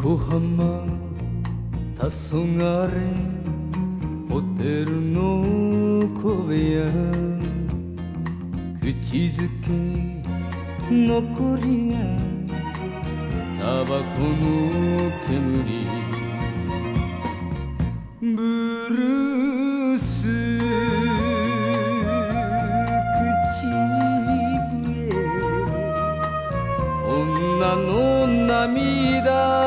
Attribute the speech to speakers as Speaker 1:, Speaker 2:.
Speaker 1: 横浜黄昏ホテルの小部屋口づけ残りがタバコの煙ブルース口笛女の涙